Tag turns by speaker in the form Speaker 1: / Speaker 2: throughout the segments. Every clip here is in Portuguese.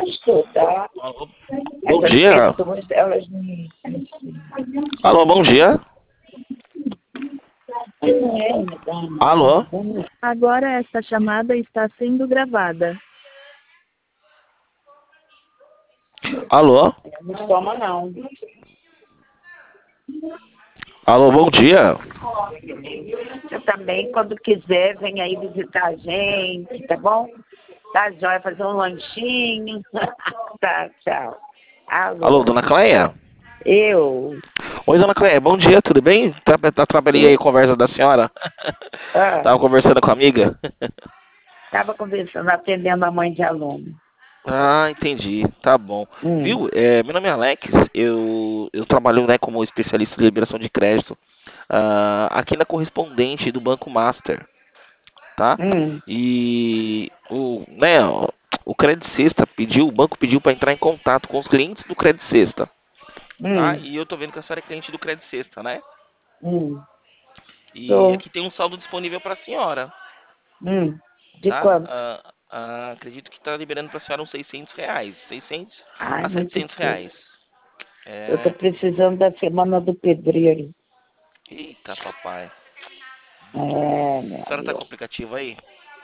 Speaker 1: gosto, tá?
Speaker 2: Alô, bom
Speaker 1: Essas
Speaker 2: dia.
Speaker 1: pessoas, elas me...
Speaker 2: Alô, bom dia. Alô,
Speaker 3: Agora esta chamada está sendo gravada.
Speaker 2: alô,
Speaker 1: Não toma, não.
Speaker 2: alô, bom dia.
Speaker 1: Você também, quando quiser, vem aí visitar a gente, tá bom? Tá, jóia, fazer um lanchinho. Tá, tchau.
Speaker 2: Alô,
Speaker 1: Alô,
Speaker 2: dona Cleia?
Speaker 1: eu...
Speaker 2: Oi, dona Cleia, bom dia, tudo bem? Atrapalhei aí a conversa da senhora.
Speaker 1: Ah,
Speaker 2: Tava conversando com a amiga.
Speaker 1: estava conversando, atendendo a mãe de aluno.
Speaker 2: Ah, entendi, tá bom.
Speaker 1: Hum,
Speaker 2: Viu, meu nome é Alex, eu trabalho, né, como especialista em liberação de crédito aqui na correspondente do Banco Master, tá?
Speaker 1: hum,
Speaker 2: E o Credit Sexta pediu, o banco pediu para entrar em contato com os clientes do Credit Sexta, tá?
Speaker 1: hum,
Speaker 2: E eu tô vendo que a senhora é cliente do Credit Sexta, né?
Speaker 1: hum.
Speaker 2: E
Speaker 1: Tô.
Speaker 2: aqui tem um saldo disponível para a senhora,
Speaker 1: De
Speaker 2: tá?
Speaker 1: quanto?
Speaker 2: Acredito que está liberando para a senhora uns R$ 600, 600
Speaker 1: Ai,
Speaker 2: a
Speaker 1: muito
Speaker 2: 700
Speaker 1: pouco.
Speaker 2: reais.
Speaker 1: Eu tô
Speaker 2: É,
Speaker 1: precisando da semana do pedreiro.
Speaker 2: eita papai.
Speaker 1: É,
Speaker 2: A
Speaker 1: meu
Speaker 2: senhora tá com o
Speaker 1: Deus.
Speaker 2: aplicativo aí?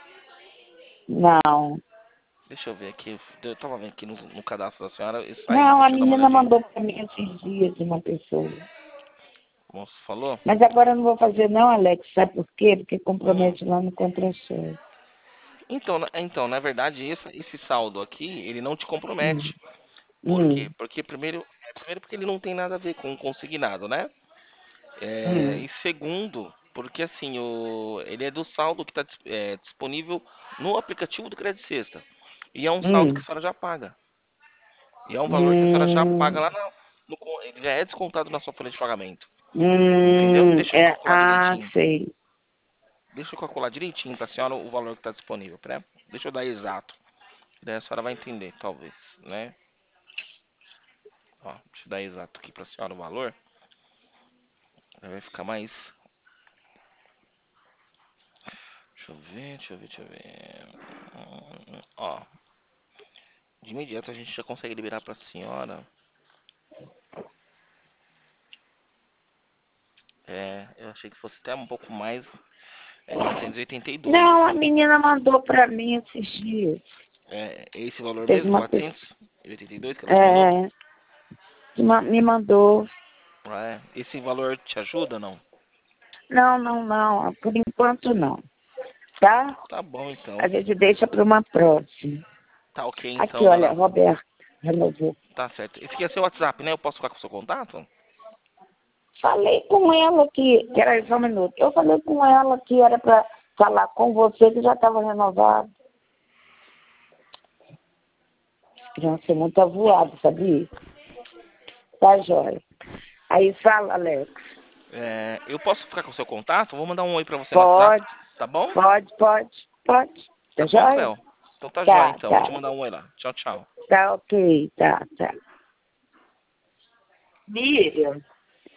Speaker 1: Não.
Speaker 2: Deixa eu ver aqui, eu tava vendo aqui no cadastro da senhora e saiu,
Speaker 1: Não, a
Speaker 2: deixa eu dar uma
Speaker 1: menina
Speaker 2: olhadinha.
Speaker 1: mandou pra mim esses dias uma pessoa.
Speaker 2: O moço falou?
Speaker 1: Mas agora eu não vou fazer não, Alex. Sabe por quê? Porque
Speaker 2: Hum.
Speaker 1: compromete lá no contra-cheque.
Speaker 2: Então, na verdade, esse saldo aqui, ele não te
Speaker 1: Hum,
Speaker 2: compromete. Por quê?
Speaker 1: hum,
Speaker 2: Porque primeiro porque ele não tem nada a ver com o consignado, né?
Speaker 1: hum,
Speaker 2: E segundo, porque assim, ele é do saldo que está disponível no aplicativo do Credit Sexta. E é um saldo que
Speaker 1: hum,
Speaker 2: a senhora já paga. E é um valor que a senhora já paga
Speaker 1: hum,
Speaker 2: lá ele já é descontado na sua folha de pagamento. Entendeu? Deixa eu calcular direitinho.
Speaker 1: sei.
Speaker 2: Deixa eu calcular direitinho para a senhora o valor que está disponível. Deixa eu dar exato. Daí a senhora vai entender, talvez, né? Ó, deixa eu dar exato aqui para a senhora o valor. Aí vai ficar mais. Deixa eu ver. Ó, de imediato a gente já consegue liberar para a senhora. Eu achei que fosse até um pouco mais. É 482.
Speaker 1: Não, a menina mandou pra mim esses dias.
Speaker 2: É esse valor
Speaker 1: Teve
Speaker 2: mesmo?
Speaker 1: uma pessoa.
Speaker 2: 482 que ela te mandou?
Speaker 1: É, me mandou.
Speaker 2: Esse valor te ajuda ou não?
Speaker 1: Não, não, não. Por enquanto não. Tá?
Speaker 2: Tá bom
Speaker 1: A
Speaker 2: então.
Speaker 1: gente deixa para uma próxima.
Speaker 2: Tá ok
Speaker 1: Aqui,
Speaker 2: então,
Speaker 1: olha,
Speaker 2: dona.
Speaker 1: Roberto, renovou.
Speaker 2: Tá certo. Esse aqui é seu WhatsApp, né? Eu posso ficar com o seu contato?
Speaker 1: Falei com ela que era só um minuto. Eu falei com ela que era para falar com você que já estava renovado. Criança é muito avoado, sabia? Tá, jóia. Aí fala, Alex.
Speaker 2: Eu posso ficar com o seu contato? Vou mandar um oi pra você no WhatsApp.
Speaker 1: Pode,
Speaker 2: Tá bom?
Speaker 1: pode.
Speaker 2: Tá
Speaker 1: Tá,
Speaker 2: bom,
Speaker 1: jóia?
Speaker 2: Cléo? Então tá jóia
Speaker 1: Tá,
Speaker 2: então. Vou te
Speaker 1: tá.
Speaker 2: mandar um oi lá. Tchau, tchau.
Speaker 1: Tá ok, tá. Miriam.